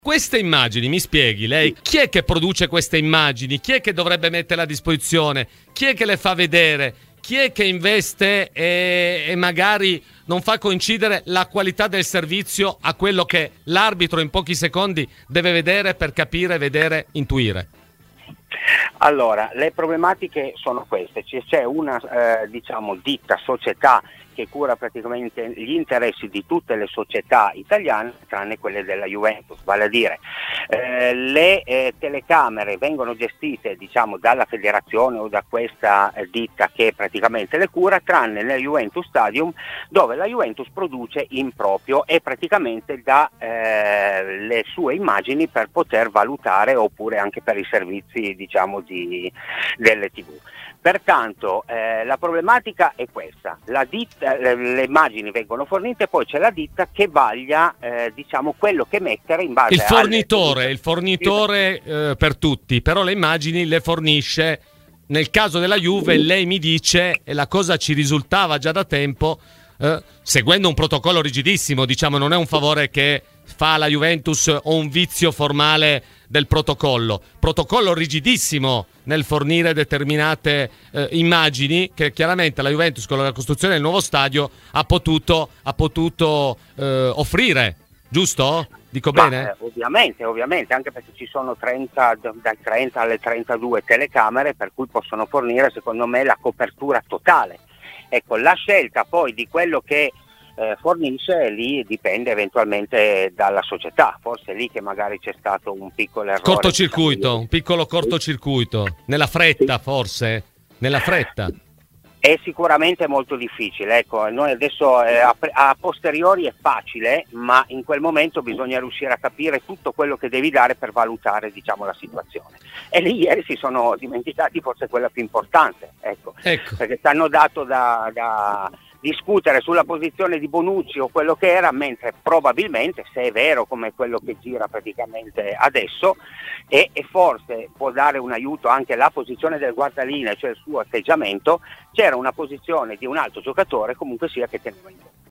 Queste immagini, mi spieghi lei, chi è che produce queste immagini? Chi è che dovrebbe metterle a disposizione? Chi è che le fa vedere? Chi è che investe e magari non fa coincidere la qualità del servizio a quello che l'arbitro in pochi secondi deve vedere per capire, vedere, intuire? Allora, le problematiche sono queste. C'è una ditta, società che cura praticamente gli interessi di tutte le società italiane tranne quelle della Juventus, vale a dire le telecamere vengono gestite dalla federazione o da questa ditta che praticamente le cura, tranne nel Juventus Stadium dove la Juventus produce in proprio e praticamente dà le sue immagini per poter valutare oppure anche per i servizi delle TV. Pertanto la problematica è questa: le immagini vengono fornite, poi c'è la ditta che vaglia quello che mettere in base il fornitore per tutti, però le immagini le fornisce. Nel caso della Juve lei mi dice, e la cosa ci risultava già da tempo, seguendo un protocollo rigidissimo, non è un favore che fa la Juventus o un vizio formale del protocollo rigidissimo nel fornire determinate immagini che chiaramente la Juventus con la costruzione del nuovo stadio ha potuto offrire, giusto? Dico bene? Ovviamente, anche perché ci sono dal 30 alle 32 telecamere per cui possono fornire, secondo me, la copertura totale. Ecco, la scelta poi di quello che fornisce lì dipende eventualmente dalla società, forse è lì che magari c'è stato un piccolo errore. Un piccolo cortocircuito, nella fretta forse, nella fretta. È sicuramente molto difficile, ecco, noi adesso a posteriori è facile, ma in quel momento bisogna riuscire a capire tutto quello che devi dare per valutare la situazione. E lì ieri si sono dimenticati forse quella più importante, ecco. Perché ti hanno dato da discutere sulla posizione di Bonucci o quello che era, mentre probabilmente, se è vero come quello che gira praticamente adesso, e forse può dare un aiuto anche la posizione del guardalinee, cioè il suo atteggiamento, c'era una posizione di un altro giocatore comunque sia che teneva in conto.